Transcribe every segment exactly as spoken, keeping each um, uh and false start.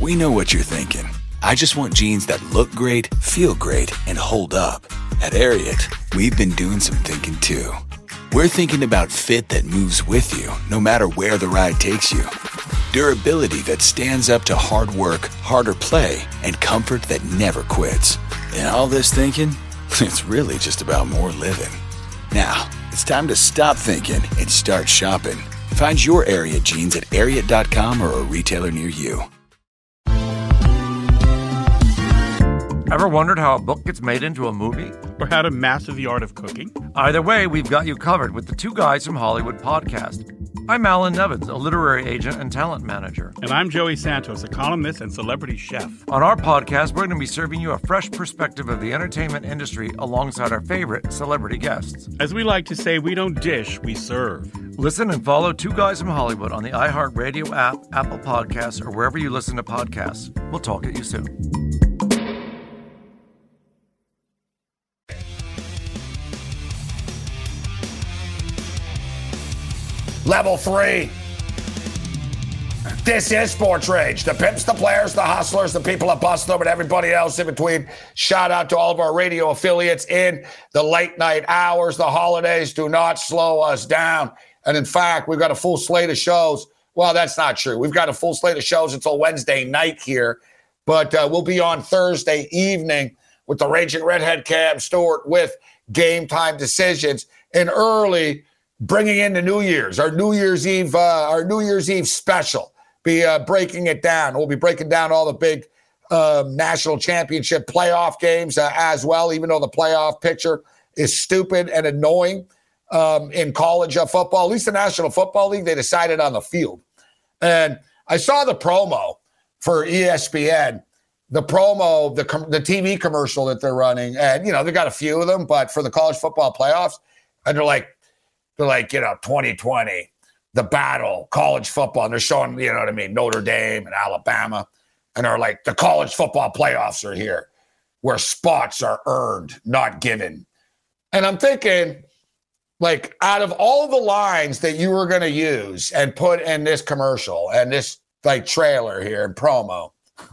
We know what you're thinking. I just want jeans that look great, feel great, and hold up. At Ariat, we've been doing some thinking too. We're thinking about fit that moves with you, no matter where the ride takes you. Durability that stands up to hard work, harder play, and comfort that never quits. And all this thinking, it's really just about more living. Now, it's time to stop thinking and start shopping. Find your Ariat jeans at ariat dot com or a retailer near you. Ever wondered how a book gets made into a movie? Or how to master the art of cooking? Either way, we've got you covered with the Two Guys from Hollywood podcast. I'm Alan Nevins, a literary agent and talent manager. And I'm Joey Santos, a columnist and celebrity chef. On our podcast, we're going to be serving you a fresh perspective of the entertainment industry alongside our favorite celebrity guests. As we like to say, we don't dish, we serve. Listen and follow Two Guys from Hollywood on the iHeartRadio app, Apple Podcasts, or wherever you listen to podcasts. We'll talk at you soon. Level three. This is Sports Rage. The pimps, the players, the hustlers, the people that bust them, and everybody else in between. Shout out to all of our radio affiliates in the late night hours. The holidays do not slow us down. And in fact, we've got a full slate of shows. Well, that's not true. We've got a full slate of shows until Wednesday night here. But uh, we'll be on Thursday evening with the Raging Redhead Cam Stewart with Game Time Decisions. And early, bringing in the New Year's, our New Year's Eve, uh, our New Year's Eve special. Be uh, breaking it down. We'll be breaking down all the big um, national championship playoff games uh, as well, even though the playoff picture is stupid and annoying um, in college uh, football. At least the National Football League, they decided on the field. And I saw the promo for E S P N, the promo, the com- the T V commercial that they're running. And, you know, they got a few of them, but for the college football playoffs, and they're like, They're like, you know, twenty twenty, the battle, college football. And they're showing, you know what I mean, Notre Dame and Alabama. And they're like, the college football playoffs are here, where spots are earned, not given. And I'm thinking, like, out of all the lines that you were going to use and put in this commercial and this, like, trailer here and promo,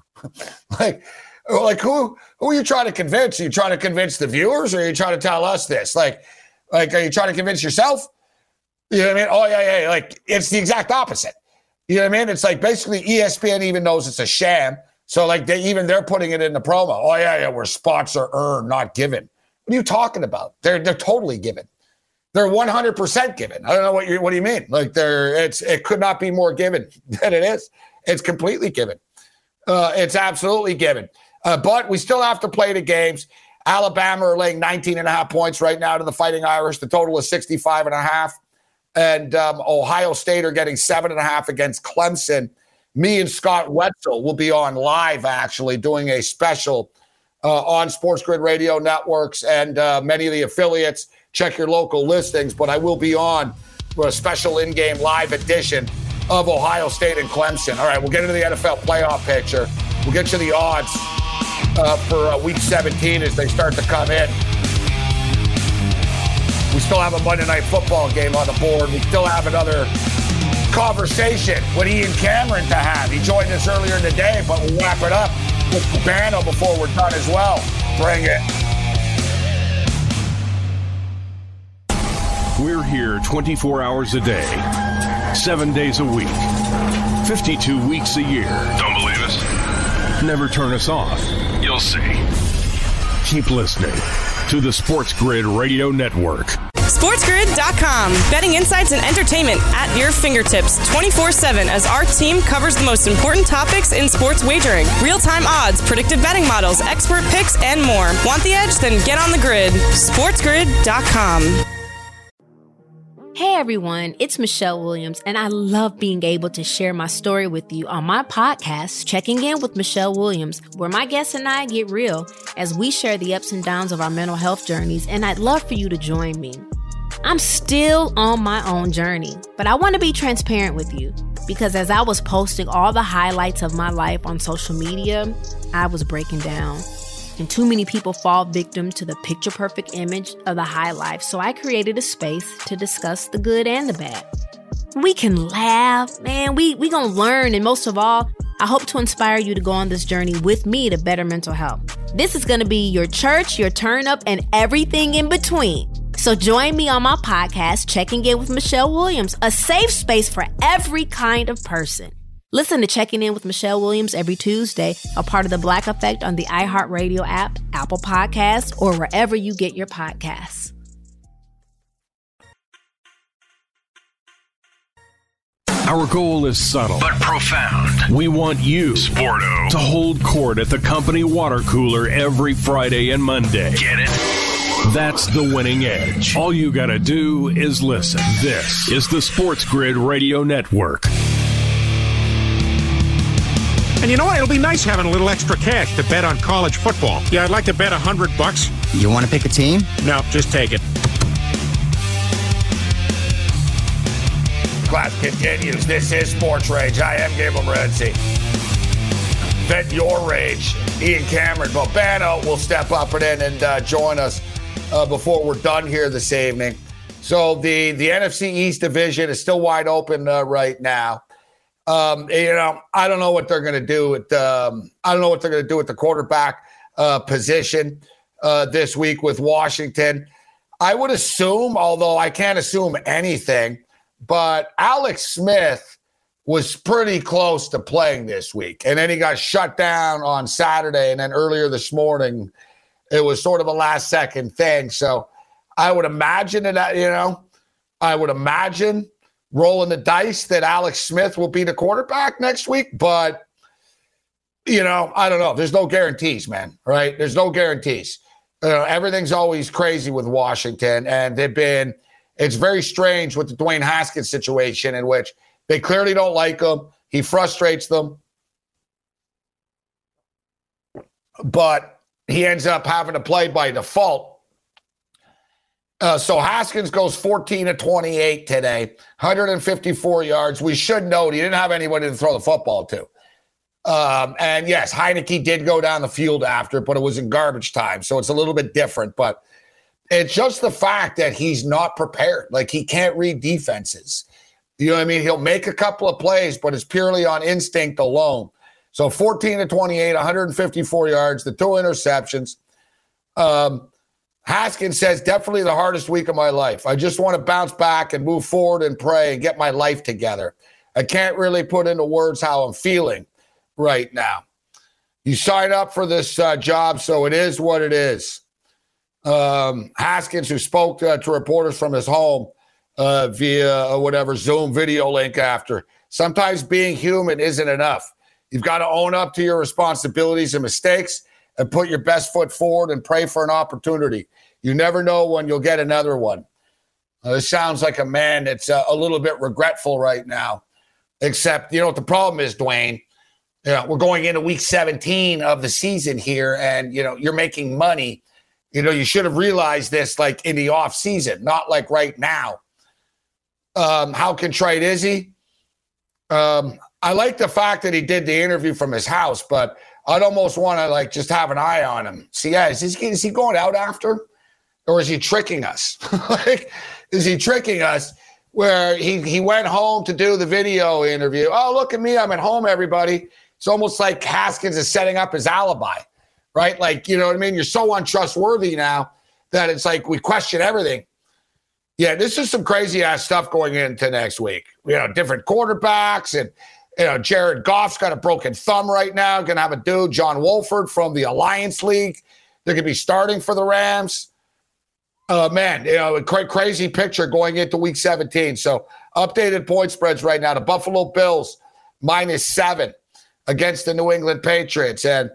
like, like who, who are you trying to convince? Are you trying to convince the viewers, or are you trying to tell us this? Like, like, are you trying to convince yourself? You know what I mean? Oh, yeah, yeah. Like, it's the exact opposite. You know what I mean? It's like basically E S P N even knows it's a sham. So, like, they even they're putting it in the promo. Oh, yeah, yeah, where spots are earned, not given. What are you talking about? They're they're totally given. They're one hundred percent given. I don't know what you what do you mean? Like, they're it's it could not be more given than it is. It's completely given. Uh, it's absolutely given. Uh, but we still have to play the games. Alabama are laying nineteen and a half points right now to the Fighting Irish. The total is sixty-five and a half. And um, Ohio State are getting seven and a half against Clemson. Me and Scott Wetzel will be on live, actually, doing a special uh, on Sports Grid Radio Networks and uh, many of the affiliates. Check your local listings. But I will be on for a special in-game live edition of Ohio State and Clemson. All right, we'll get into the N F L playoff picture. We'll get you the odds uh, for uh, Week seventeen as they start to come in. We still have a Monday Night Football game on the board. We still have another conversation with Ian Cameron to have. He joined us earlier in the day, but we'll wrap it up with Cabano before we're done as well. Bring it. We're here twenty-four hours a day, seven days a week, fifty-two weeks a year. Don't believe us? Never turn us off. You'll see. Keep listening to the Sports Grid Radio Network. sports grid dot com. Betting insights and entertainment at your fingertips twenty-four seven as our team covers the most important topics in sports wagering. Real-time odds, predictive betting models, expert picks, and more. Want the edge? Then get on the grid. sports grid dot com. Hey everyone, it's Michelle Williams, and I love being able to share my story with you on my podcast, Checking In with Michelle Williams, where my guests and I get real as we share the ups and downs of our mental health journeys, and I'd love for you to join me. I'm still on my own journey, but I want to be transparent with you because as I was posting all the highlights of my life on social media, I was breaking down. And too many people fall victim to the picture-perfect image of the high life, so I created a space to discuss the good and the bad. We can laugh, man, we we gonna learn, and most of all, I hope to inspire you to go on this journey with me to better mental health. This is going to be your church, your turn up, and everything in between. So join me on my podcast, Checking In with Michelle Williams, a safe space for every kind of person. Listen to Checking In with Michelle Williams every Tuesday, a part of the Black Effect on the iHeartRadio app, Apple Podcasts, or wherever you get your podcasts. Our goal is subtle but profound. We want you, Sporto, to hold court at the company water cooler every Friday and Monday. Get it? That's the winning edge. All you gotta do is listen. This is the Sports Grid Radio Network. And you know what? It'll be nice having a little extra cash to bet on college football. Yeah, I'd like to bet a hundred bucks. You want to pick a team? No, just take it. Class continues. This is Sports Rage. I am Gabriel Morency. Vent your rage. Ian Cameron, Bobano will step up and in and uh, join us uh, before we're done here this evening. So the, the N F C East division is still wide open uh, right now. Um, you know, I don't know what they're going to do with. Um, I don't know what they're going to do with the quarterback uh, position uh, this week with Washington. I would assume, although I can't assume anything, but Alex Smith was pretty close to playing this week, and then he got shut down on Saturday, and then earlier this morning, it was sort of a last-second thing. So I would imagine that, you know, I would imagine. rolling the dice that Alex Smith will be the quarterback next week. But, you know, I don't know. There's no guarantees, man, right? There's no guarantees. You know, everything's always crazy with Washington. And they've been – it's very strange with the Dwayne Haskins situation in which they clearly don't like him. He frustrates them. But he ends up having to play by default. Uh, so Haskins goes fourteen of twenty-eight today, one hundred fifty-four yards. We should note he didn't have anybody to throw the football to. Um, and yes, Heineke did go down the field after, but it was in garbage time. So it's a little bit different. But it's just the fact that he's not prepared. Like, he can't read defenses. You know what I mean? He'll make a couple of plays, but it's purely on instinct alone. So fourteen of twenty-eight, one hundred fifty-four yards, the two interceptions. Um, Haskins says, definitely the hardest week of my life. I just want to bounce back and move forward and pray and get my life together. I can't really put into words how I'm feeling right now. You sign up for this uh, job, so it is what it is. Um, Haskins, who spoke uh, to reporters from his home uh, via uh, whatever Zoom video link after, sometimes being human isn't enough. You've got to own up to your responsibilities and mistakes and put your best foot forward and pray for an opportunity. You never know when you'll get another one. Uh, this sounds like a man that's uh, a little bit regretful right now. Except, you know what the problem is, Dwayne? You know, we're going into week seventeen of the season here, and, you know, you're making money. You know, you should have realized this, like, in the off season, not like right now. Um, how contrite is he? Um, I like the fact that he did the interview from his house, but I'd almost want to, like, just have an eye on him. See, yeah, is, this, is he going out after? Or is he tricking us? Like, is he tricking us where he, he went home to do the video interview? Oh, look at me. I'm at home, everybody. It's almost like Haskins is setting up his alibi, right? Like, you know what I mean? You're so untrustworthy now that it's like we question everything. Yeah, this is some crazy-ass stuff going into next week. You know, different quarterbacks and, you know, Jared Goff's got a broken thumb right now. Going to have a dude, John Wolford from the Alliance League. They're going to be starting for the Rams. Uh, man, you know, a cra- crazy picture going into week seventeen. So updated point spreads right now. The Buffalo Bills minus seven against the New England Patriots. And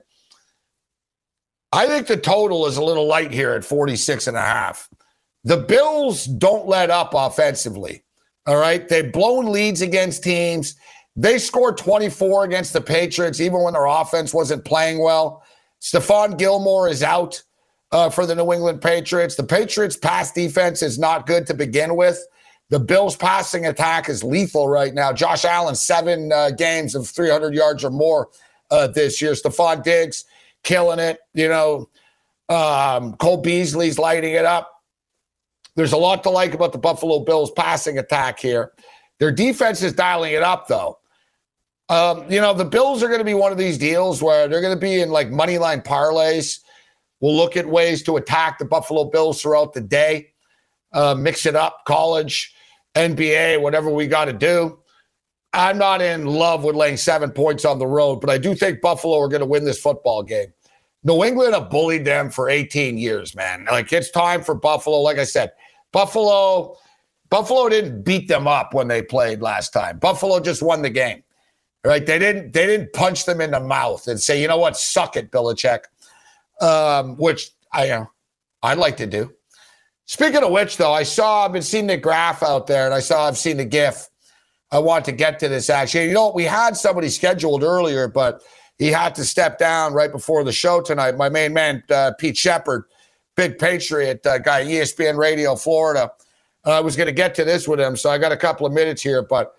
I think the total is a little light here at forty-six and a half. The Bills don't let up offensively. All right. They've blown leads against teams. They scored twenty-four against the Patriots, even when their offense wasn't playing well. Stephon Gilmore is out uh, for the New England Patriots. The Patriots' pass defense is not good to begin with. The Bills' passing attack is lethal right now. Josh Allen, seven uh, games of three hundred yards or more uh, this year. Stephon Diggs, killing it. You know, um, Cole Beasley's lighting it up. There's a lot to like about the Buffalo Bills' passing attack here. Their defense is dialing it up, though. Um, you know, the Bills are going to be one of these deals where they're going to be in like money line parlays. We'll look at ways to attack the Buffalo Bills throughout the day, uh, mix it up, college, N B A, whatever we got to do. I'm not in love with laying seven points on the road, but I do think Buffalo are going to win this football game. New England have bullied them for eighteen years, man. Like, it's time for Buffalo. Like I said, Buffalo, Buffalo didn't beat them up when they played last time. Buffalo just won the game. Right? They didn't they didn't punch them in the mouth and say, you know what, suck it, Belichick, um, which I you know, I'd like to do. Speaking of which, though, I saw, I've been seeing the graph out there, and I saw, I've seen the GIF. I want to get to this, actually. You know, we had somebody scheduled earlier, but he had to step down right before the show tonight. My main man, uh, Pete Shepard, big Patriot uh, guy, E S P N Radio, Florida. Uh, I was going to get to this with him, so I got a couple of minutes here, but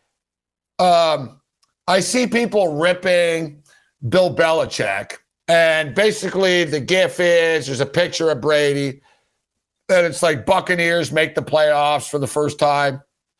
um. I see people ripping Bill Belichick, and basically the gif is there's a picture of Brady, and it's like Buccaneers make the playoffs for the first time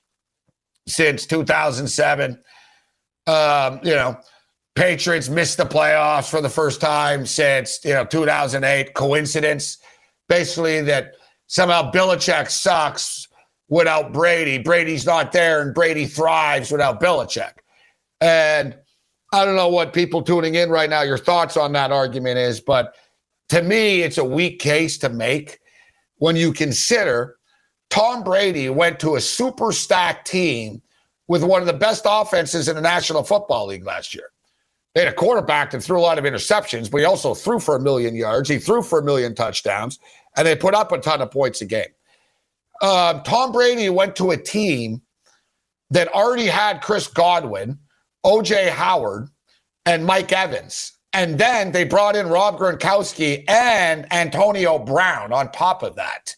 since two thousand seven. Um, you know, Patriots missed the playoffs for the first time since, you know, two thousand eight. Coincidence? Basically that somehow Belichick sucks without Brady. Brady's not there, and Brady thrives without Belichick. And I don't know what people tuning in right now, your thoughts on that argument is, but to me, it's a weak case to make when you consider Tom Brady went to a super stacked team with one of the best offenses in the National Football League last year. They had a quarterback that threw a lot of interceptions, but he also threw for a million yards. He threw for a million touchdowns, and they put up a ton of points a game. Uh, Tom Brady went to a team that already had Chris Godwin, O J Howard, and Mike Evans. And then they brought in Rob Gronkowski and Antonio Brown on top of that.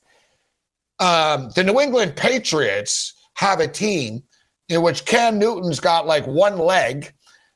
Um, the New England Patriots have a team in which Cam Newton's got like one leg,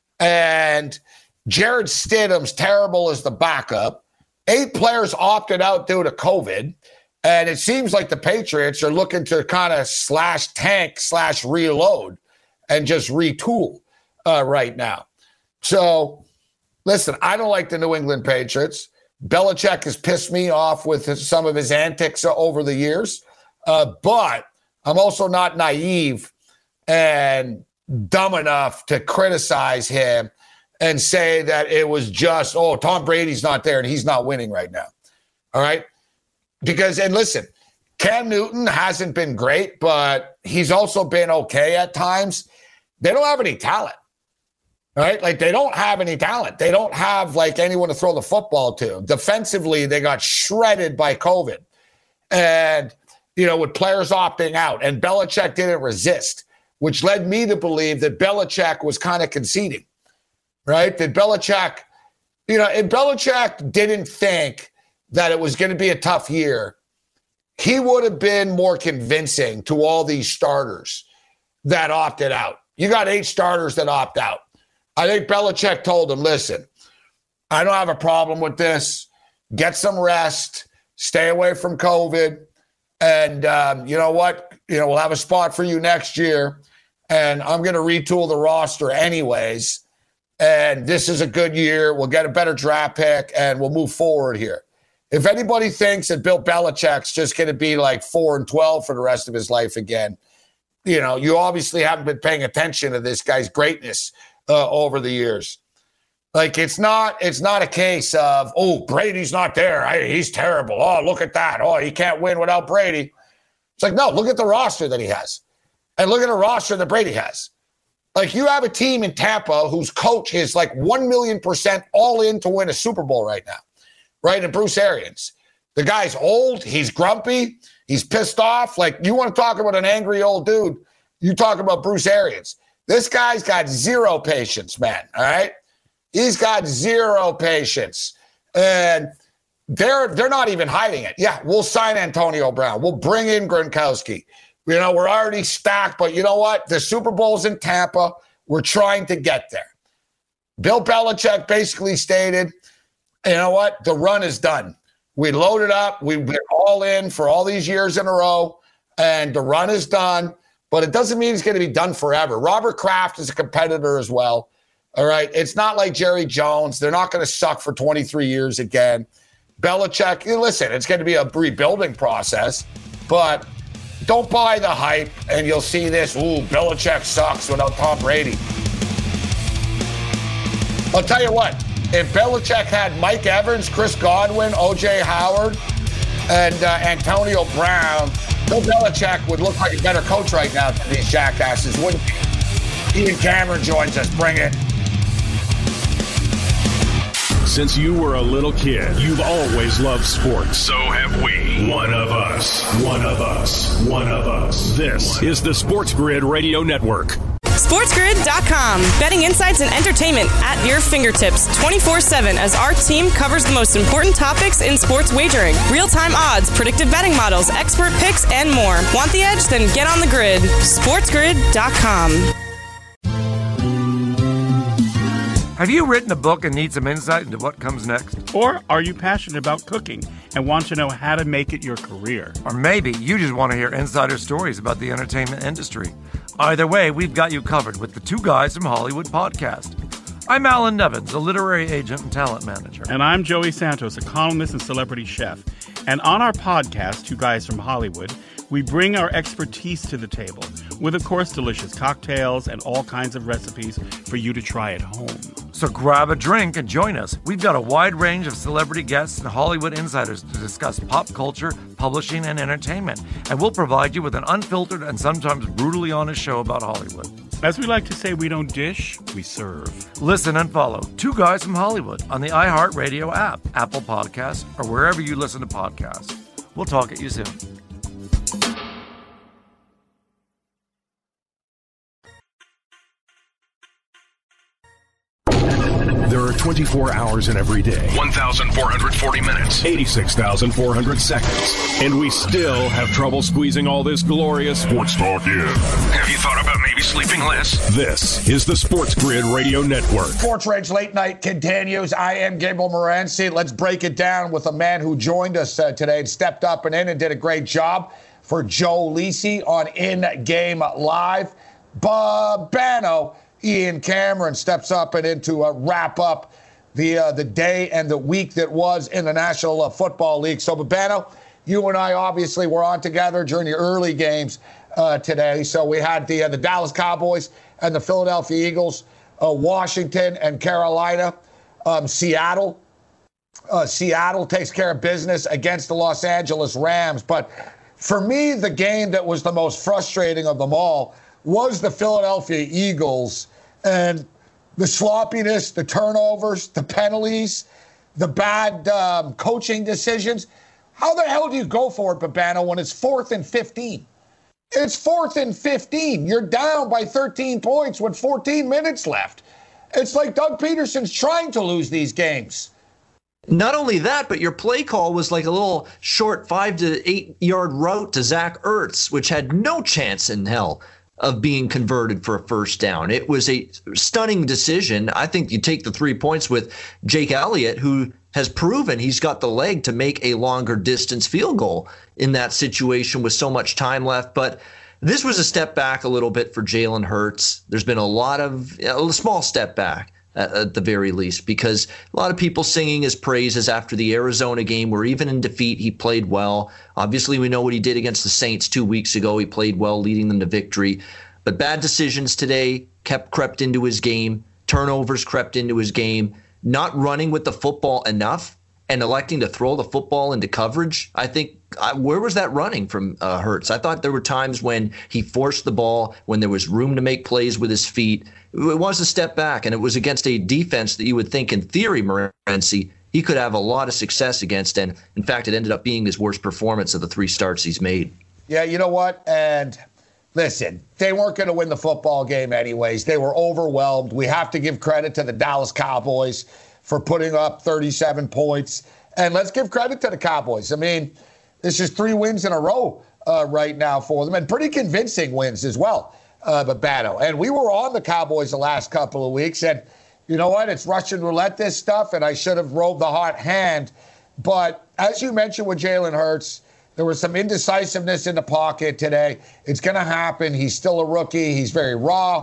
and Jared Stidham's terrible as the backup. Eight players opted out due to COVID. And it seems like the Patriots are looking to kind of slash tank slash reload and just retool. Uh, right now. So, listen, I don't like the New England Patriots. Belichick has pissed me off with his, some of his antics uh, over the years. Uh, but I'm also not naive and dumb enough to criticize him and say that it was just, oh, Tom Brady's not there and he's not winning right now. All right? Because, and listen, Cam Newton hasn't been great, but he's also been okay at times. They don't have any talent. Right? Like, they don't have any talent. They don't have, like, anyone to throw the football to. Defensively, they got shredded by COVID. And, you know, with players opting out. And Belichick didn't resist, which led me to believe that Belichick was kind of conceding. Right? That Belichick, you know, if Belichick didn't think that it was going to be a tough year, he would have been more convincing to all these starters that opted out. You got eight starters that opt out. I think Belichick told him, listen, I don't have a problem with this. Get some rest. Stay away from COVID. And um, you know what? You know, we'll have a spot for you next year. And I'm going to retool the roster anyways. And this is a good year. We'll get a better draft pick, and we'll move forward here. If anybody thinks that Bill Belichick's just going to be like four and twelve for the rest of his life again, you know, you obviously haven't been paying attention to this guy's greatness Uh, over the years. Like, it's not it's not a case of, oh, Brady's not there. I, he's terrible. Oh, look at that. Oh, he can't win without Brady. It's like, no, look at the roster that he has. And look at the roster that Brady has. Like, you have a team in Tampa whose coach is like one million percent all in to win a Super Bowl right now. Right? And Bruce Arians. The guy's old. He's grumpy. He's pissed off. Like, you want to talk about an angry old dude, you talk about Bruce Arians. This guy's got zero patience, man, all right? He's got zero patience. And they're they're not even hiding it. Yeah, we'll sign Antonio Brown. We'll bring in Gronkowski. You know, we're already stacked, but you know what? The Super Bowl's in Tampa. We're trying to get there. Bill Belichick basically stated, you know what? The run is done. We loaded up. We've been all in for all these years in a row, and the run is done. But it doesn't mean it's going to be done forever. Robert Kraft is a competitor as well. All right. It's not like Jerry Jones. They're not going to suck for twenty-three years again. Belichick, listen, it's going to be a rebuilding process, but don't buy the hype and you'll see this. Ooh, Belichick sucks without Tom Brady. I'll tell you what, if Belichick had Mike Evans, Chris Godwin, O J Howard, and uh, Antonio Brown, Bill Belichick would look like a better coach right now than these jackasses, wouldn't he? Ian Cameron joins us. Bring it. Since you were a little kid, you've always loved sports. So have we. One of us. One of us. One of us. This is the Sports Grid Radio Network. SportsGrid dot com. Betting insights and entertainment at your fingertips twenty-four seven as our team covers the most important topics in sports wagering. Real-time odds, predictive betting models, expert picks, and more. Want the edge? Then get on the grid. SportsGrid dot com. Have you written a book and need some insight into what comes next? Or are you passionate about cooking and want to know how to make it your career? Or maybe you just want to hear insider stories about the entertainment industry. Either way, we've got you covered with the Two Guys from Hollywood podcast. I'm Alan Nevins, a literary agent and talent manager. And I'm Joey Santos, a columnist and celebrity chef. And on our podcast, Two Guys from Hollywood, we bring our expertise to the table with, of course, delicious cocktails and all kinds of recipes for you to try at home. So grab a drink and join us. We've got a wide range of celebrity guests and Hollywood insiders to discuss pop culture, publishing, and entertainment. And we'll provide you with an unfiltered and sometimes brutally honest show about Hollywood. As we like to say, we don't dish, we serve. Listen and follow Two Guys from Hollywood on the iHeartRadio app, Apple Podcasts, or wherever you listen to podcasts. We'll talk at you soon. There are twenty-four hours in every day. one thousand four hundred forty minutes. eighty-six thousand four hundred seconds. And we still have trouble squeezing all this glorious sports talk in. Have you thought about maybe sleeping less? This is the Sports Grid Radio Network. Sports Rage Late Night continues. I am Gabriel Morency. Let's break it down with a man who joined us uh, today and stepped up and in and did a great job for Joe Lisi on In Game Live. Babano. Ian Cameron steps up and in to uh, wrap up the uh, the day and the week that was in the National uh, Football League. So, Babano, you and I obviously were on together during the early games uh, today. So we had the uh, the Dallas Cowboys and the Philadelphia Eagles, uh, Washington and Carolina, um, Seattle. Uh, Seattle takes care of business against the Los Angeles Rams. But for me, the game that was the most frustrating of them all was the Philadelphia Eagles. And the sloppiness, the turnovers, the penalties, the bad um, coaching decisions. How the hell do you go for it, Babano, when it's fourth and fifteen? It's fourth and fifteen. You're down by thirteen points with fourteen minutes left. It's like Doug Peterson's trying to lose these games. Not only that, but your play call was like a little short five to eight yard route to Zach Ertz, which had no chance in hell of being converted for a first down. It was a stunning decision. I think you take the three points with Jake Elliott, who has proven he's got the leg to make a longer distance field goal in that situation with so much time left. But this was a step back a little bit for Jalen Hurts. There's been a lot of a small step back at, at the very least, because a lot of people singing his praises after the Arizona game, where even in defeat, he played well. Obviously, we know what he did against the Saints two weeks ago. He played well, leading them to victory. But bad decisions today kept crept into his game. Turnovers crept into his game. Not running with the football enough and electing to throw the football into coverage. I think, I, where was that running from uh, Hurts? I thought there were times when he forced the ball, when there was room to make plays with his feet. It was a step back, and it was against a defense that you would think, in theory, Morency, he could have a lot of success against. And, in fact, it ended up being his worst performance of the three starts he's made. Yeah, you know what? And listen, they weren't going to win the football game anyways. They were overwhelmed. We have to give credit to the Dallas Cowboys for putting up thirty-seven points. And let's give credit to the Cowboys. I mean, this is three wins in a row uh, right now for them, and pretty convincing wins as well, uh, Babano. And we were on the Cowboys the last couple of weeks, and you know what? It's Russian roulette, this stuff, and I should have rolled the hot hand. But as you mentioned with Jalen Hurts, there was some indecisiveness in the pocket today. It's going to happen. He's still a rookie. He's very raw.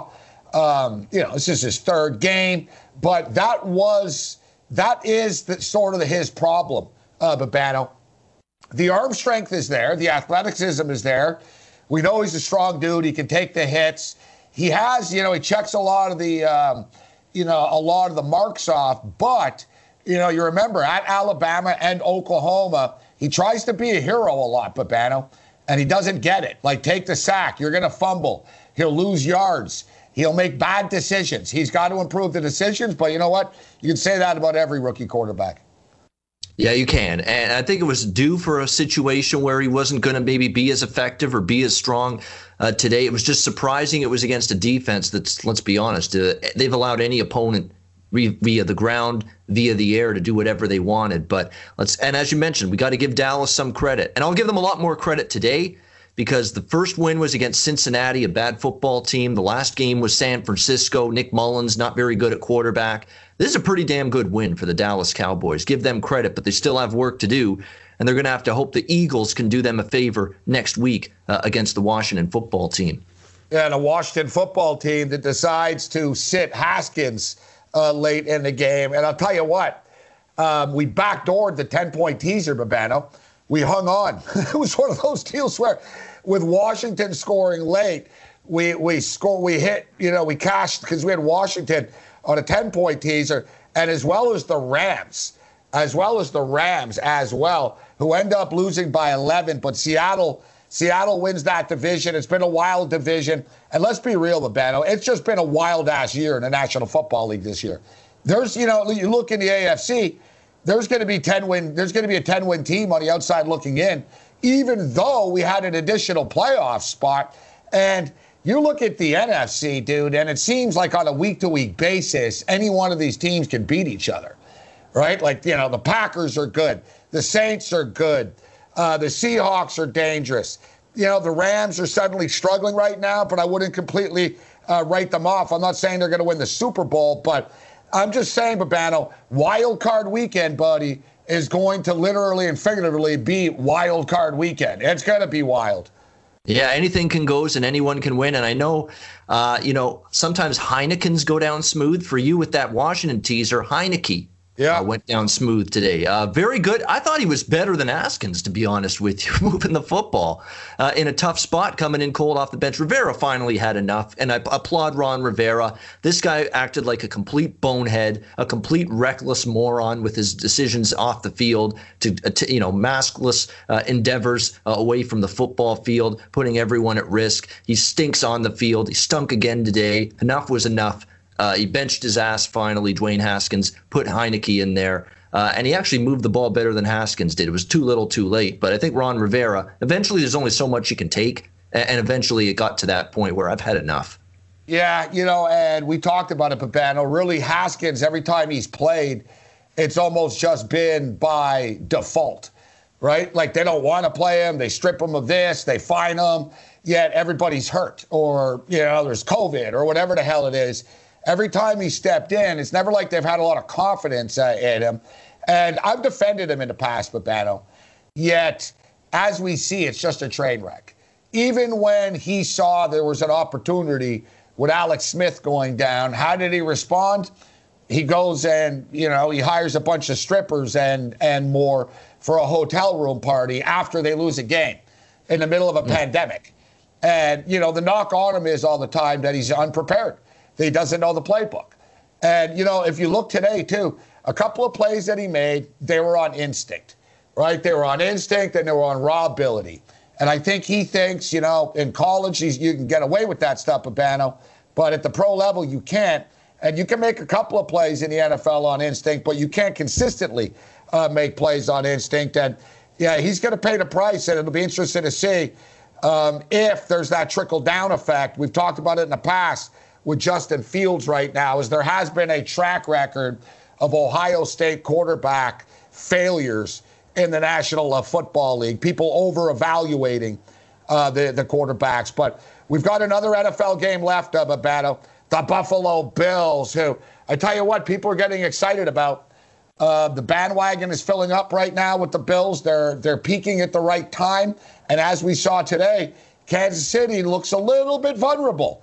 Um, you know, this is his third game, but that was that is the, sort of the, his problem, uh, Babano. The arm strength is there. The athleticism is there. We know he's a strong dude. He can take the hits. He has, you know, he checks a lot of the, um, you know, a lot of the marks off. But, you know, you remember at Alabama and Oklahoma, he tries to be a hero a lot, Babano, and he doesn't get it. Like, take the sack. You're going to fumble. He'll lose yards. He'll make bad decisions. He's got to improve the decisions. But you know what? You can say that about every rookie quarterback. Yeah, you can. And I think it was due for a situation where he wasn't going to maybe be as effective or be as strong uh, today. It was just surprising it was against a defense that's, let's be honest, uh, they've allowed any opponent re- via the ground, via the air to do whatever they wanted. But let's, and as you mentioned, we got to give Dallas some credit. And I'll give them a lot more credit today because the first win was against Cincinnati, a bad football team. The last game was San Francisco. Nick Mullins, not very good at quarterback. This is a pretty damn good win for the Dallas Cowboys. Give them credit, but they still have work to do, and they're going to have to hope the Eagles can do them a favor next week uh, against the Washington football team. Yeah, the Washington football team that decides to sit Haskins uh, late in the game. And I'll tell you what, um, we backdoored the ten-point teaser, Babano. We hung on. It was one of those deals where with Washington scoring late, we we score, we hit, you know, we cashed because we had Washington on a ten-point teaser, and as well as the Rams, as well as the Rams as well, who end up losing by eleven. But Seattle, Seattle wins that division. It's been a wild division, and let's be real, Babano, it's just been a wild-ass year in the National Football League this year. There's, you know, you look in the A F C, there's going to be ten win. There's going to be a ten-win team on the outside looking in, even though we had an additional playoff spot. And you look at the N F C, dude, and it seems like on a week-to-week basis, any one of these teams can beat each other, right? Like, you know, the Packers are good. The Saints are good. Uh, the Seahawks are dangerous. You know, the Rams are suddenly struggling right now, but I wouldn't completely uh, write them off. I'm not saying they're going to win the Super Bowl, but I'm just saying, Babano, wild card weekend, buddy, is going to literally and figuratively be wild card weekend. It's going to be wild. Yeah, anything can goes and anyone can win. And I know, uh, you know, sometimes Heineken's go down smooth. For you with that Washington teaser, Heineke yeah. uh, went down smooth today. Uh, very good. I thought he was better than Askins, to be honest with you, moving the football uh, in a tough spot, coming in cold off the bench. Rivera finally had enough, and I applaud Ron Rivera. This guy acted like a complete bonehead, a complete reckless moron with his decisions off the field to, to you know, maskless uh, endeavors uh, away from the football field, putting everyone at risk. He stinks on the field. He stunk again today. Enough was enough. Uh, he benched his ass finally, Dwayne Haskins, put Heineke in there, uh, and he actually moved the ball better than Haskins did. It was too little too late, but I think Ron Rivera, eventually there's only so much you can take, and, and eventually it got to that point where I've had enough. Yeah, you know, and we talked about it, Babano. Really, Haskins, every time he's played, it's almost just been by default, right? Like they don't want to play him. They strip him of this. They fine him. Yet everybody's hurt or, you know, there's COVID or whatever the hell it is. Every time he stepped in, it's never like they've had a lot of confidence uh, in him. And I've defended him in the past, Babano. Yet, as we see, it's just a train wreck. Even when he saw there was an opportunity with Alex Smith going down, how did he respond? He goes and, you know, he hires a bunch of strippers and, and more for a hotel room party after they lose a game in the middle of a yeah. pandemic. And, you know, the knock on him is all the time that he's unprepared. He doesn't know the playbook. And, you know, if you look today, too, a couple of plays that he made, they were on instinct, right? They were on instinct and they were on raw ability. And I think he thinks, you know, in college, he's, you can get away with that stuff, Babano, but at the pro level, you can't. And you can make a couple of plays in the N F L on instinct, but you can't consistently uh, make plays on instinct. And, yeah, he's going to pay the price, and it'll be interesting to see um, if there's that trickle-down effect. We've talked about it in the past with Justin Fields right now, as there has been a track record of Ohio State quarterback failures in the National uh, Football League, people over-evaluating uh, the, the quarterbacks. But we've got another N F L game left, uh, Babano. The Buffalo Bills, who, I tell you what, people are getting excited about. Uh, the bandwagon is filling up right now with the Bills. They're, they're peaking at the right time. And as we saw today, Kansas City looks a little bit vulnerable.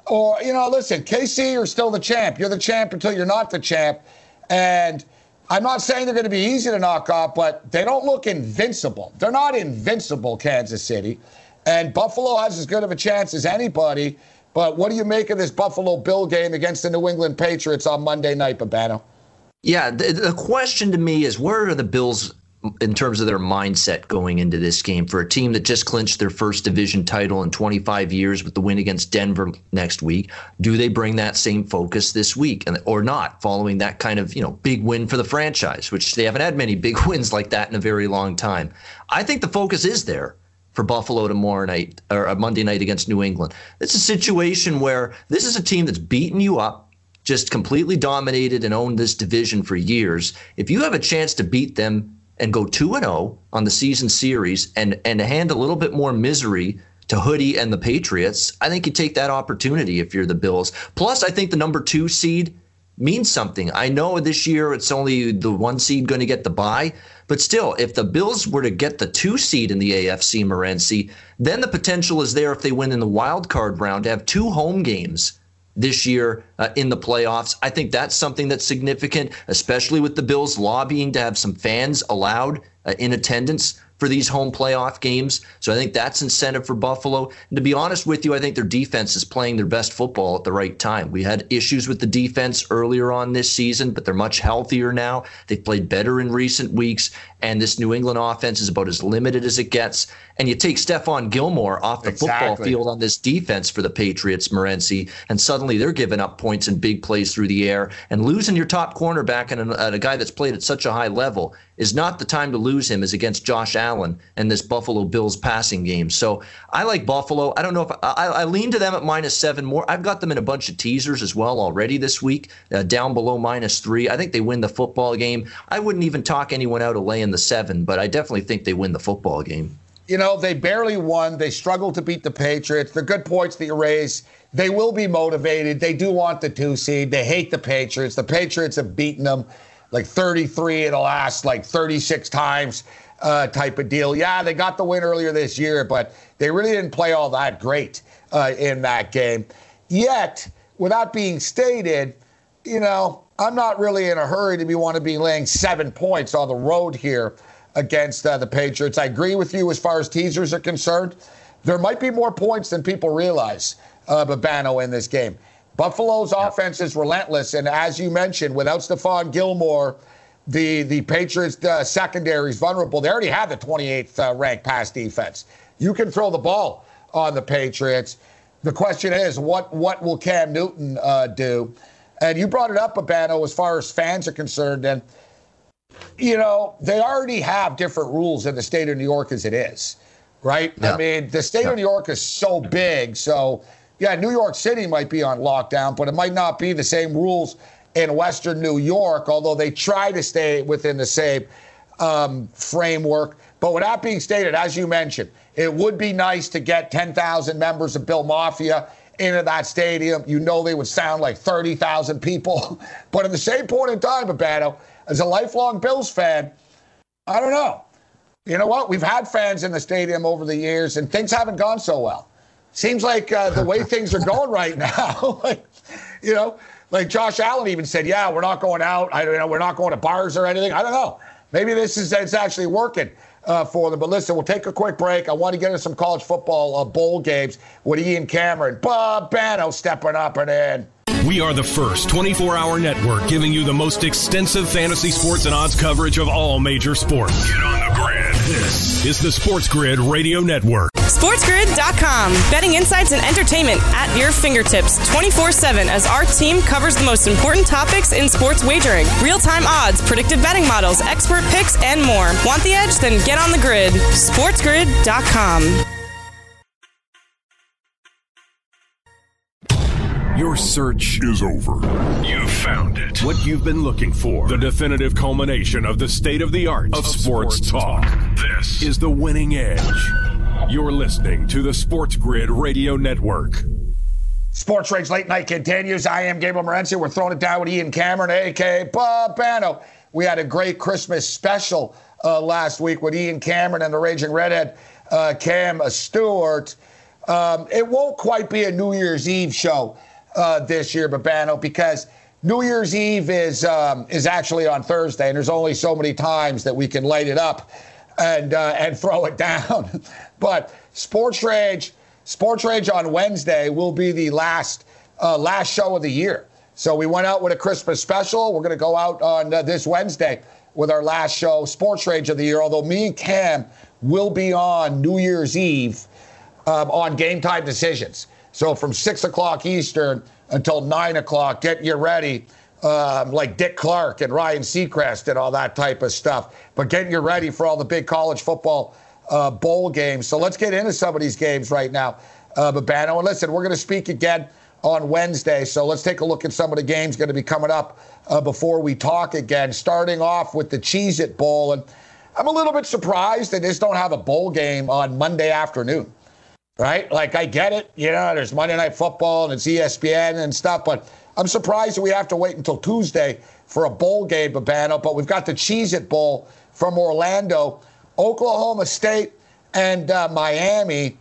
Or, you know, listen, K C, you're still the champ. You're the champ until you're not the champ. And I'm not saying they're going to be easy to knock off, but they don't look invincible. They're not invincible, Kansas City. And Buffalo has as good of a chance as anybody. But what do you make of this Buffalo Bill game against the New England Patriots on Monday night, Babano? Yeah, the, the question to me is, where are the Bills in terms of their mindset going into this game for a team that just clinched their first division title in twenty-five years with the win against Denver next week? Do they bring that same focus this week and, or not, following that kind of, you know, big win for the franchise, which they haven't had many big wins like that in a very long time? I think the focus is there for Buffalo tomorrow night or Monday night against New England. It's a situation where this is a team that's beaten you up, just completely dominated and owned this division for years. If you have a chance to beat them and go two and oh on the season series and, and hand a little bit more misery to Hoodie and the Patriots, I think you take that opportunity if you're the Bills. Plus, I think the number two seed means something. I know this year it's only the one seed going to get the bye, but still, if the Bills were to get the two seed in the A F C, Morency, then the potential is there if they win in the wild card round to have two home games this year uh, in the playoffs. I think that's something that's significant, especially with the Bills lobbying to have some fans allowed uh, in attendance for these home playoff games. So I think that's incentive for Buffalo. And to be honest with you, I think their defense is playing their best football at the right time. We had issues with the defense earlier on this season, but they're much healthier now. They've played better in recent weeks, and this New England offense is about as limited as it gets. And you take Stephon Gilmore off the exactly. football field on this defense for the Patriots, Morency, and suddenly they're giving up points and big plays through the air. And losing your top cornerback and a, and a guy that's played at such a high level is not the time to lose him as against Josh Allen and this Buffalo Bills passing game. So I like Buffalo. I don't know if I, I lean to them at minus seven more. I've got them in a bunch of teasers as well already this week, uh, down below minus three. I think they win the football game. I wouldn't even talk anyone out of laying the seven, but I definitely think they win the football game. You know, they barely won. They struggled to beat the Patriots. They're good points that you raise. They will be motivated. They do want the two seed. They hate the Patriots. The Patriots have beaten them like thirty-three in the last like thirty-six times uh, type of deal. Yeah, they got the win earlier this year, but they really didn't play all that great uh, in that game. Yet, without being stated, you know, I'm not really in a hurry to be want to be laying seven points on the road here against uh, the Patriots. I agree with you as far as teasers are concerned. There might be more points than people realize, uh, Babano, in this game. Buffalo's yeah. offense is relentless, and as you mentioned, without Stephon Gilmore, the, the Patriots' uh, secondary is vulnerable. They already have the twenty-eighth uh, ranked pass defense. You can throw the ball on the Patriots. The question is, what, what will Cam Newton uh, do? And you brought it up, Babano, as far as fans are concerned, and you know, they already have different rules in the state of New York as it is, right? Yeah. I mean, the state yeah. of New York is so big. So, yeah, New York City might be on lockdown, but it might not be the same rules in Western New York, although they try to stay within the same um, framework. But with that being stated, as you mentioned, it would be nice to get ten thousand members of Bill Mafia into that stadium. You know they would sound like thirty thousand people. But at the same point in time, Babano, as a lifelong Bills fan, I don't know. You know what? We've had fans in the stadium over the years, and things haven't gone so well. Seems like uh, the way things are going right now, like, you know, like Josh Allen even said, yeah, we're not going out. I, you know, we're not going to bars or anything. I don't know. Maybe this is it's actually working uh, for them. But listen, we'll take a quick break. I want to get into some college football uh, bowl games with Ian Cameron. Babano stepping up and in. We are the first twenty-four hour network giving you the most extensive fantasy sports and odds coverage of all major sports. Get on the grid. This is the Sports Grid Radio Network. sports grid dot com. Betting insights and entertainment at your fingertips twenty-four seven as our team covers the most important topics in sports wagering. Real-time odds, predictive betting models, expert picks, and more. Want the edge? Then get on the grid. sports grid dot com. Your search is over. You found it. What you've been looking for. The definitive culmination of the state-of-the-art of, of sports, sports talk. This is The Winning Edge. You're listening to the Sports Grid Radio Network. Sports Rage Late Night continues. I am Gabriel Morency. We're throwing it down with Ian Cameron, a k a. Babano. We had a great Christmas special uh, last week with Ian Cameron and the Raging Redhead, uh, Cam Stewart. Um, it won't quite be a New Year's Eve show uh, this year, Babano, because New Year's Eve is um, is actually on Thursday, and there's only so many times that we can light it up and uh, and throw it down. But Sports Rage, Sports Rage on Wednesday will be the last uh, last show of the year. So we went out with a Christmas special. We're going to go out on uh, this Wednesday with our last show, Sports Rage of the year. Although me and Cam will be on New Year's Eve um, on Game Time Decisions. So from six o'clock Eastern until nine o'clock, get you ready, um, like Dick Clark and Ryan Seacrest and all that type of stuff. But getting you ready for all the big college football uh, bowl games. So let's get into some of these games right now, uh, Babano. And listen, we're going to speak again on Wednesday. So let's take a look at some of the games going to be coming up uh, before we talk again, starting off with the Cheez-It Bowl. And I'm a little bit surprised they just don't have a bowl game on Monday afternoon. Right? Like, I get it. You know, there's Monday Night Football and it's E S P N and stuff, but I'm surprised that we have to wait until Tuesday for a bowl game, Babano. But we've got the Cheez-It Bowl from Orlando, Oklahoma State, and uh, Miami.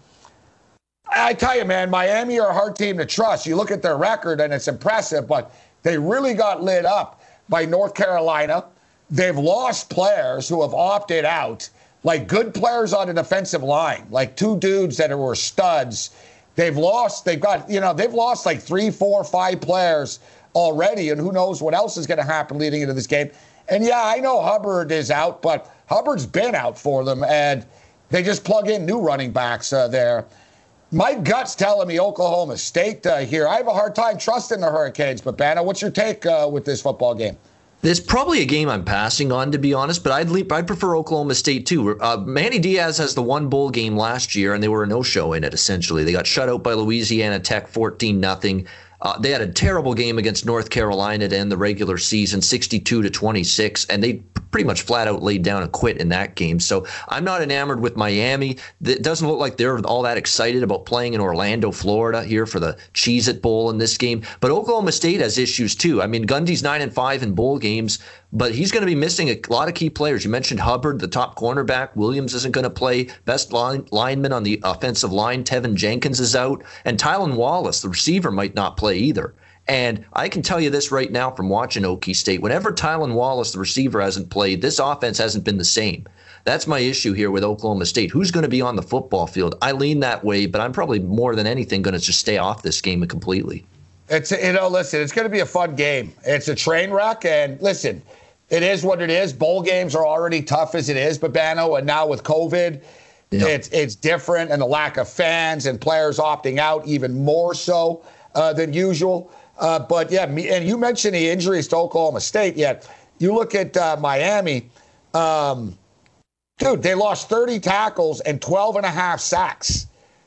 I tell you, man, Miami are a hard team to trust. You look at their record, and it's impressive, but they really got lit up by North Carolina. They've lost players who have opted out. Like good players on an defensive line, like two dudes that were studs. They've lost, they've got, you know, they've lost like three, four, five players already, and who knows what else is going to happen leading into this game. And yeah, I know Hubbard is out, but Hubbard's been out for them, and they just plug in new running backs uh, there. My gut's telling me Oklahoma State uh, here. I have a hard time trusting the Hurricanes, but Banna, what's your take uh, with this football game? There's probably a game I'm passing on, to be honest, but I'd leap, I'd prefer Oklahoma State too. Uh, Manny Diaz has the one bowl game last year, and they were a no-show in it, essentially. They got shut out by Louisiana Tech fourteen nothing. Uh, they had a terrible game against North Carolina to end the regular season, sixty-two to twenty-six, and they pretty much flat out laid down and quit in that game. So I'm not enamored with Miami. It doesn't look like they're all that excited about playing in Orlando, Florida here for the Cheez-It Bowl in this game. But Oklahoma State has issues too. I mean, Gundy's nine and five in bowl games, but he's going to be missing a lot of key players. You mentioned Hubbard, the top cornerback. Williams isn't going to play. Best line, lineman on the offensive line, Tevin Jenkins, is out. And Tylan Wallace, the receiver, might not play either. And I can tell you this right now from watching Okie State. Whenever Tylan Wallace, the receiver, hasn't played, this offense hasn't been the same. That's my issue here with Oklahoma State. Who's going to be on the football field? I lean that way, but I'm probably more than anything going to just stay off this game completely. It's, you know, listen, it's going to be a fun game. It's a train wreck, and listen, it is what it is. Bowl games are already tough as it is, Babano, and now with COVID, yeah. it's it's different, and the lack of fans and players opting out even more so uh, than usual. Uh, but, yeah, me, and you mentioned the injuries to Oklahoma State, yet you look at uh, Miami, um, dude, they lost thirty tackles and twelve and a half sacks.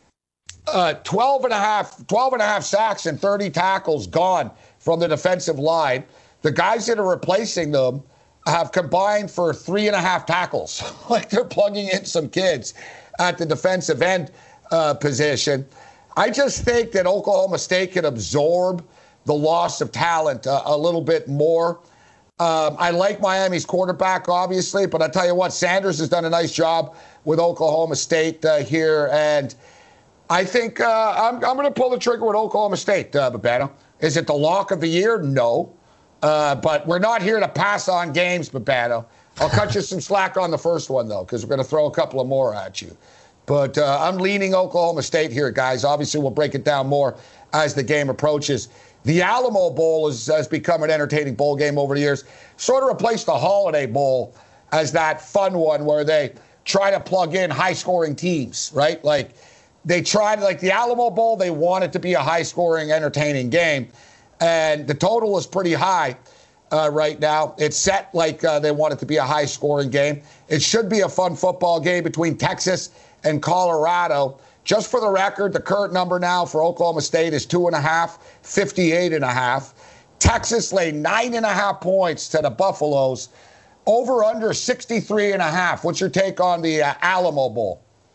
Uh, twelve and a half, twelve and a half sacks and thirty tackles gone from the defensive line. The guys that are replacing them have combined for three and a half tackles. Like they're plugging in some kids at the defensive end uh, position. I just think that Oklahoma State can absorb the loss of talent uh, a little bit more. Um, I like Miami's quarterback, obviously, but I tell you what, Sanders has done a nice job with Oklahoma State uh, here, and I think uh, I'm, I'm going to pull the trigger with Oklahoma State, uh, Babano. Is it the lock of the year? No. Uh, but we're not here to pass on games, Babano. I'll cut you some slack on the first one, though, because we're going to throw a couple of more at you. But uh, I'm leaning Oklahoma State here, guys. Obviously, we'll break it down more as the game approaches. The Alamo Bowl is, has become an entertaining bowl game over the years. Sort of replaced the Holiday Bowl as that fun one where they try to plug in high-scoring teams, right? Like, they tried, like the Alamo Bowl, they want it to be a high-scoring, entertaining game. And the total is pretty high uh, right now. It's set like uh, they want it to be a high-scoring game. It should be a fun football game between Texas and Colorado. Just for the record, the current number now for Oklahoma State is two and a half, fifty-eight and a half. Texas laid nine and a half points to the Buffaloes. Over under sixty-three and a half. What's your take on the uh, Alamo Bowl?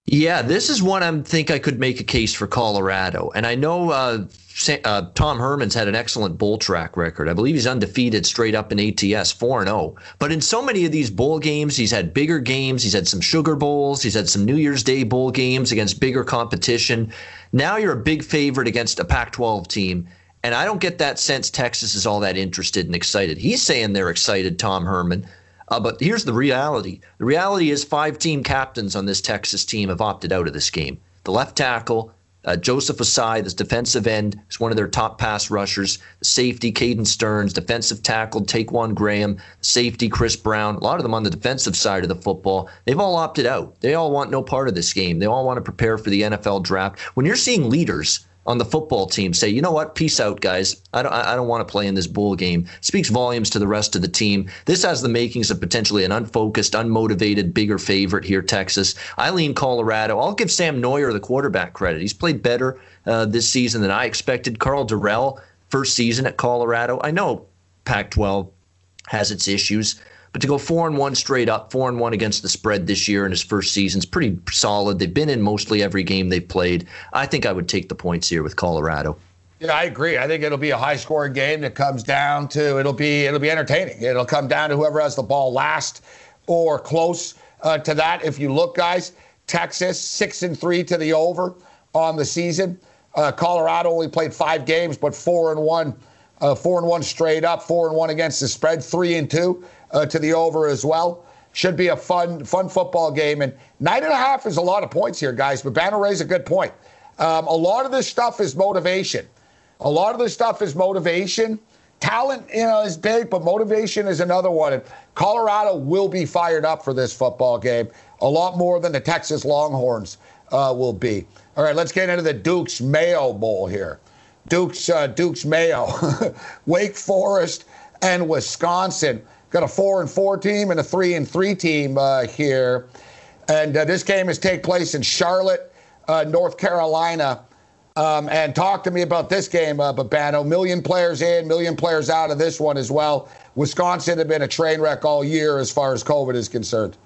Yeah, this is one I think I could make a case for Colorado. And I know uh, uh, Tom Herman's had an excellent bowl track record. I believe he's undefeated straight up in A T S, four and oh. But in so many of these bowl games, he's had bigger games. He's had some Sugar Bowls. He's had some New Year's Day bowl games against bigger competition. Now you're a big favorite against a Pac twelve team. And I don't get that sense Texas is all that interested and excited. He's saying they're excited, Tom Herman. Uh, but here's the reality. The reality is five team captains on this Texas team have opted out of this game. The left tackle, uh, Joseph Ossai, this defensive end, is one of their top pass rushers. The safety, Caden Stearns, defensive tackle, Taquan Graham, safety, Chris Brown, a lot of them on the defensive side of the football. They've all opted out. They all want no part of this game. They all want to prepare for the N F L draft. When you're seeing leaders on the football team say, you know what, peace out, guys. I don't, I don't want to play in this bowl game. Speaks volumes to the rest of the team. This has the makings of potentially an unfocused, unmotivated, bigger favorite here, Texas. I lean Colorado. I'll give Sam Neuer the quarterback credit. He's played better uh, this season than I expected. Carl Durrell, first season at Colorado. I know Pac twelve has its issues, but to go four and one straight up, four and one against the spread this year in his first season is pretty solid. They've been in mostly every game they've played. I think I would take the points here with Colorado. Yeah, I agree. I think it'll be a high-scoring game that comes down to it'll be it'll be entertaining. It'll come down to whoever has the ball last or close uh, to that. If you look, guys, Texas six and three to the over on the season. Uh, Colorado only played five games, but four and one, uh, four and one straight up, four and one against the spread, three and two. Uh, to the over as well. Should be a fun fun football game. And nine and a half is a lot of points here, guys. But Banner raised a good point. Um, a lot of this stuff is motivation. A lot of this stuff is motivation. Talent, you know, is big, but motivation is another one. And Colorado will be fired up for this football game a lot more than the Texas Longhorns uh, will be. All right, let's get into the Duke's Mayo Bowl here. Duke's uh, Duke's Mayo, Wake Forest and Wisconsin. Got a four and four team and a three and three team uh, here, and uh, this game is take place in Charlotte, uh, North Carolina. Um, and talk to me about this game, uh, Babano. Million players in, million players out of this one as well. Wisconsin have been a train wreck all year as far as COVID is concerned.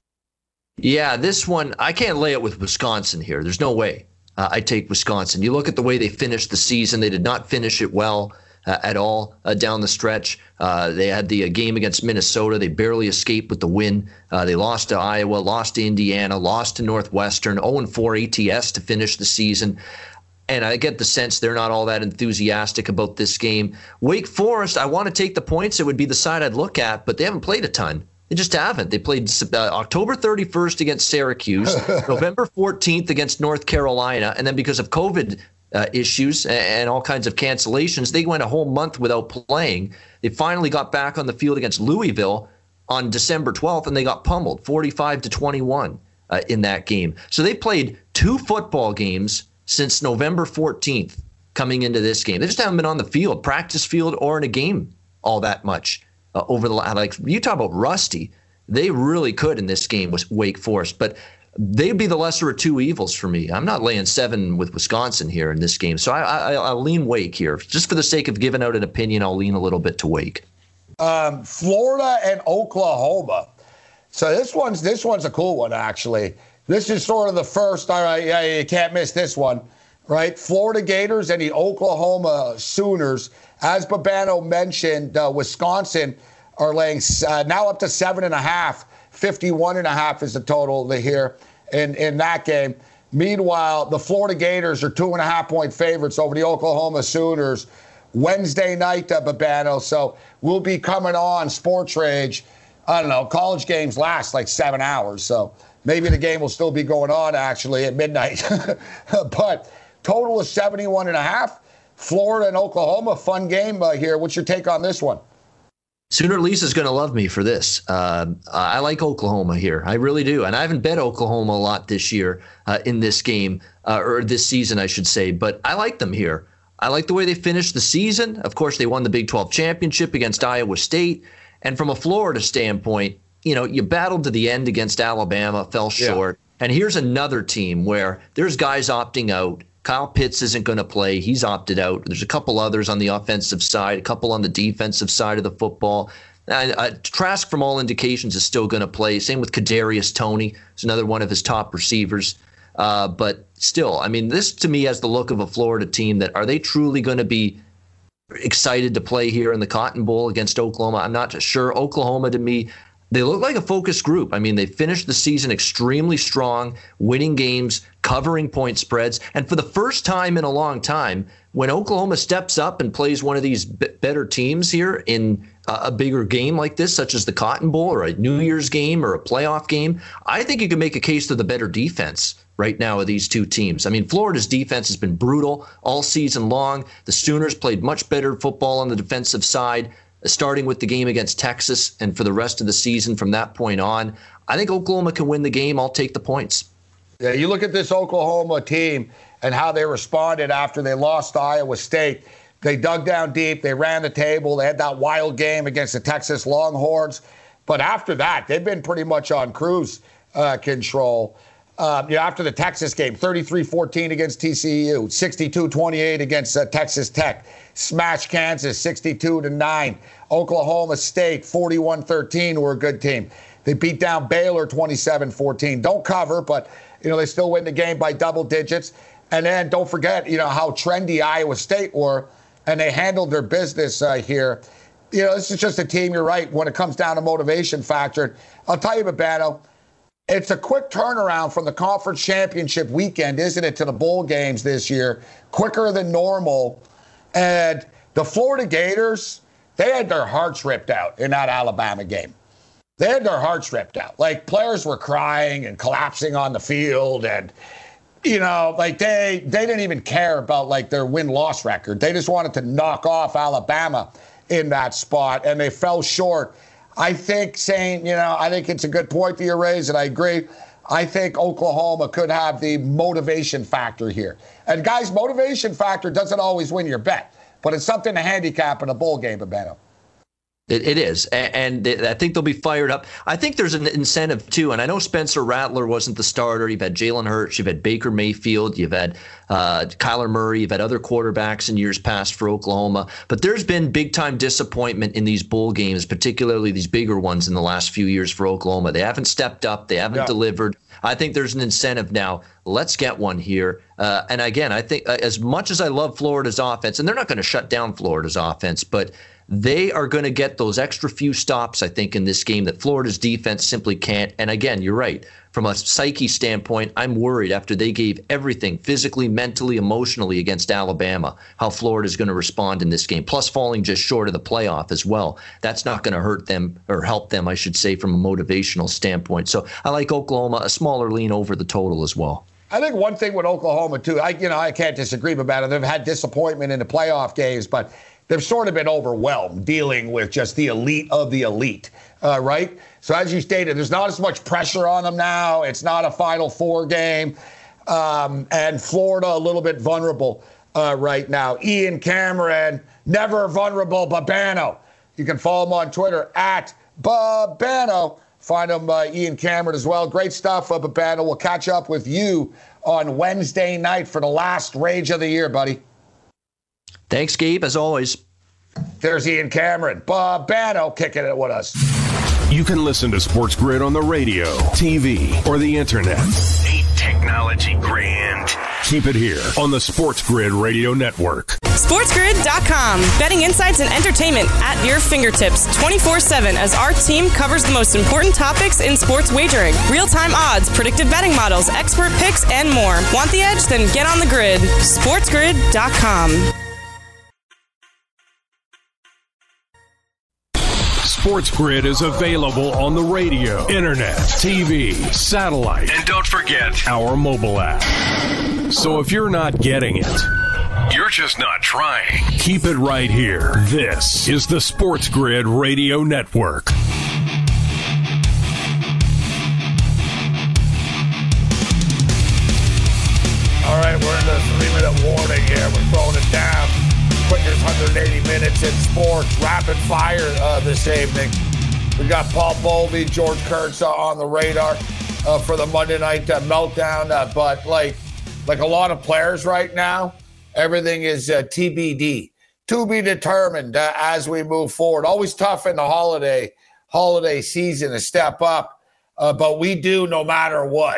Yeah, this one I can't lay it with Wisconsin here. There's no way uh, I take Wisconsin. You look at the way they finished the season; they did not finish it well. Uh, at all uh, down the stretch. Uh, they had the uh, game against Minnesota. They barely escaped with the win. Uh, they lost to Iowa, lost to Indiana, lost to Northwestern, oh and four A T S to finish the season. And I get the sense they're not all that enthusiastic about this game. Wake Forest, I want to take the points. It would be the side I'd look at, but they haven't played a ton. They just haven't. They played uh, October thirty-first against Syracuse, November fourteenth against North Carolina, and then because of COVID Uh, issues and all kinds of cancellations, they went a whole month without playing. They finally got back on the field against Louisville on December twelfth, and they got pummeled forty-five to twenty-one uh, in that game. So they played two football games since November fourteenth coming into this game. They just haven't been on the field, practice field, or in a game all that much uh, over the last. Like, you talk about rusty. They really could in this game with Wake Forest, but they'd be the lesser of two evils for me. I'm not laying seven with Wisconsin here in this game. So I, I, I'll lean Wake here. Just for the sake of giving out an opinion, I'll lean a little bit to Wake. Um, Florida and Oklahoma. So this one's this one's a cool one, actually. This is sort of the first, all right, yeah, you can't miss this one, right? Florida Gators and the Oklahoma Sooners. As Babano mentioned, uh, Wisconsin are laying uh, now up to seven and a half. fifty-one and a half is the total here in, in that game. Meanwhile, the Florida Gators are two and a half point favorites over the Oklahoma Sooners Wednesday night, uh, Babano. So we'll be coming on Sports Rage. I don't know, college games last like seven hours. So maybe the game will still be going on actually at midnight. But total is seventy-one and a half. Florida and Oklahoma, fun game uh, here. What's your take on this one? Sooner Lisa's going to love me for this. Uh, I like Oklahoma here. I really do. And I haven't bet Oklahoma a lot this year uh, in this game, uh, or this season, I should say. But I like them here. I like the way they finished the season. Of course, they won the Big twelve championship against Iowa State. And from a Florida standpoint, you know, you battled to the end against Alabama, fell short. Yeah. And here's another team where there's guys opting out. Kyle Pitts isn't going to play. He's opted out. There's a couple others on the offensive side, a couple on the defensive side of the football. Uh, uh, Trask, from all indications, is still going to play. Same with Kadarius Toney. It's another one of his top receivers. Uh, but still, I mean, this to me has the look of a Florida team that are they truly going to be excited to play here in the Cotton Bowl against Oklahoma? I'm not sure. Oklahoma, to me, they look like a focused group. I mean, they finished the season extremely strong, winning games, covering point spreads. And for the first time in a long time, when Oklahoma steps up and plays one of these b- better teams here in a, a bigger game like this, such as the Cotton Bowl or a New Year's game or a playoff game, I think you can make a case to the better defense right now of these two teams. I mean, Florida's defense has been brutal all season long. The Sooners played much better football on the defensive side, starting with the game against Texas and for the rest of the season from that point on. I think Oklahoma can win the game. I'll take the points. Yeah, you look at this Oklahoma team and how they responded after they lost to Iowa State. They dug down deep. They ran the table. They had that wild game against the Texas Longhorns. But after that, they've been pretty much on cruise uh, control. Uh, you know, after the Texas game, thirty-three fourteen against T C U, sixty-two twenty-eight against uh, Texas Tech, smashed Kansas sixty-two to nine, Oklahoma State forty-one thirteen, who were a good team. They beat down Baylor twenty-seven fourteen. Don't cover, but you know they still win the game by double digits. And then don't forget, you know how trendy Iowa State were, and they handled their business uh, here. You know, this is just a team. You're right when it comes down to motivation factor. I'll tell you, Babano, it's a quick turnaround from the conference championship weekend, isn't it, to the bowl games this year? Quicker than normal. And the Florida Gators, they had their hearts ripped out in that Alabama game. They had their hearts ripped out. Like, players were crying and collapsing on the field. And, you know, like, they, they didn't even care about, like, their win-loss record. They just wanted to knock off Alabama in that spot, and they fell short. I think saying, you know, I think it's a good point that you raised, and I agree. I think Oklahoma could have the motivation factor here. And, guys, motivation factor doesn't always win your bet, but it's something to handicap in a bowl game, Babano. It, it is, and, and I think they'll be fired up. I think there's an incentive, too, and I know Spencer Rattler wasn't the starter. You've had Jalen Hurts, you've had Baker Mayfield, you've had uh, Kyler Murray, you've had other quarterbacks in years past for Oklahoma, but there's been big-time disappointment in these bowl games, particularly these bigger ones in the last few years for Oklahoma. They haven't stepped up. They haven't yeah. delivered. I think there's an incentive now. Let's get one here. Uh, and, again, I think uh, as much as I love Florida's offense, and they're not going to shut down Florida's offense, but they are going to get those extra few stops, I think, in this game that Florida's defense simply can't. And again, you're right. From a psyche standpoint, I'm worried after they gave everything physically, mentally, emotionally against Alabama, how Florida is going to respond in this game, plus falling just short of the playoff as well. That's not going to hurt them or help them, I should say, from a motivational standpoint. So I like Oklahoma, a smaller lean over the total as well. I think one thing with Oklahoma, too, I you know, I can't disagree about it. They've had disappointment in the playoff games, but they've sort of been overwhelmed dealing with just the elite of the elite, uh, right? So as you stated, there's not as much pressure on them now. It's not a Final Four game. Um, and Florida a little bit vulnerable uh, right now. Ian Cameron, never vulnerable, Babano. You can follow him on Twitter, at Babano. Find him, uh, Ian Cameron, as well. Great stuff, uh, Babano. We'll catch up with you on Wednesday night for the last Rage of the year, buddy. Thanks, Gabe, as always. There's Ian Cameron. Babano kicking it with us. You can listen to Sports Grid on the radio, T V, or the internet. Ain't technology grand? Keep it here on the Sports Grid Radio Network. sports grid dot com. Betting insights and entertainment at your fingertips twenty-four seven as our team covers the most important topics in sports wagering. Real-time odds, predictive betting models, expert picks, and more. Want the edge? Then get on the grid. sports grid dot com. Sports Grid is available on the radio, internet, T V, satellite, and don't forget our mobile app. So if you're not getting it, you're just not trying. Keep it right here. This is the Sports Grid Radio Network. All right, we're in the three-minute warning here. We're throwing it down. Quickest one hundred eighty minutes in sports. Rapid fire uh, this evening. We got Paul Bowlby, George Kurtz uh, on the radar uh, for the Monday Night uh, Meltdown. Uh, but like, like a lot of players right now, everything is uh, T B D, to be determined uh, as we move forward. Always tough in the holiday holiday season to step up, uh, but we do no matter what.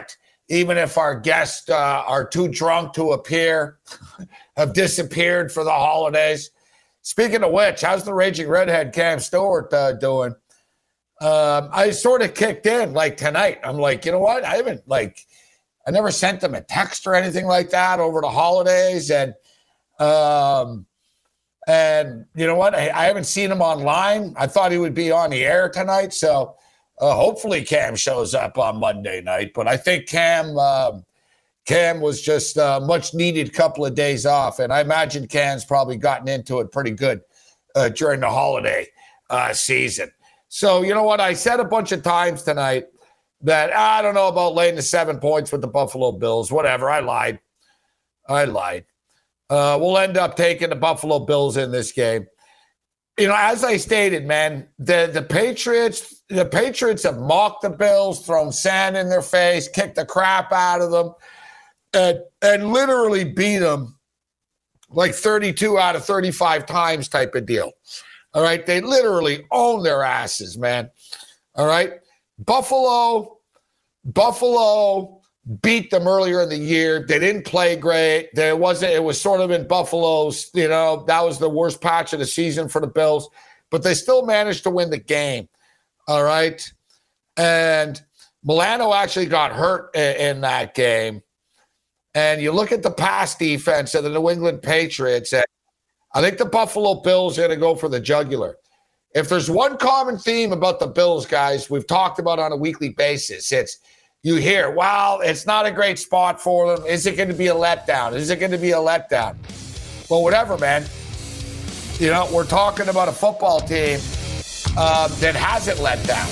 even if our guests uh, are too drunk to appear, have disappeared for the holidays. Speaking of which, how's the Raging Redhead Cam Stewart uh, doing? Um, I sort of kicked in like tonight. I'm like, you know what? I haven't like, I never sent them a text or anything like that over the holidays. And, um, and you know what? I, I haven't seen him online. I thought he would be on the air tonight. So uh, hopefully Cam shows up on Monday night. But I think Cam, um, Cam was just a much needed couple of days off. And I imagine Cam's probably gotten into it pretty good uh, during the holiday uh, season. So, you know what? I said a bunch of times tonight that I don't know about laying the seven points with the Buffalo Bills. Whatever. I lied. I lied. Uh, we'll end up taking the Buffalo Bills in this game. You know, as I stated, man, the, the Patriots, the Patriots have mocked the Bills, thrown sand in their face, kicked the crap out of them, and, and literally beat them like thirty-two out of thirty-five times type of deal. All right. They literally own their asses, man. All right. Buffalo, Buffalo beat them earlier in the year. They didn't play great. There wasn't, it was sort of in Buffalo's, you know, that was the worst patch of the season for the Bills, but they still managed to win the game. All right. And Milano actually got hurt in, in that game. And you look at the pass defense of the New England Patriots, and I think the Buffalo Bills are going to go for the jugular. If there's one common theme about the Bills, guys, we've talked about on a weekly basis, it's you hear, well, it's not a great spot for them. Is it going to be a letdown? Is it going to be a letdown? Well, whatever, man. You know, we're talking about a football team um, that hasn't let down.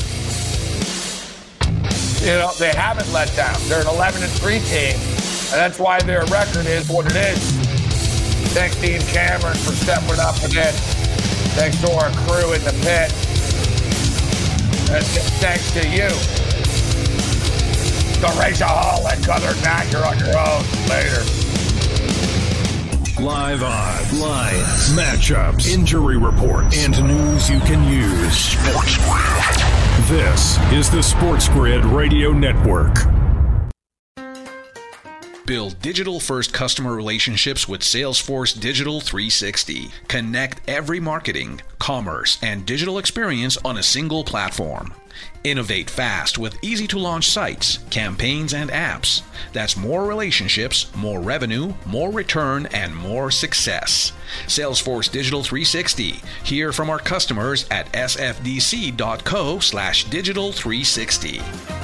You know, they haven't let down. They're an eleven and three team, and that's why their record is what it is. Thanks, Dean Cameron, for stepping up again. Thanks to our crew in the pit. And thanks to you, the Rageaholic. Other than that, you're on your own. Later. Live odds, lines, matchups, injury reports, and news you can use. Sports Grid. This is the Sports Grid Radio Network. Build digital-first customer relationships with Salesforce Digital three sixty. Connect every marketing, commerce, and digital experience on a single platform. Innovate fast with easy-to-launch sites, campaigns, and apps. That's more relationships, more revenue, more return, and more success. Salesforce Digital three sixty. Hear from our customers at sfdc.co slash digital360.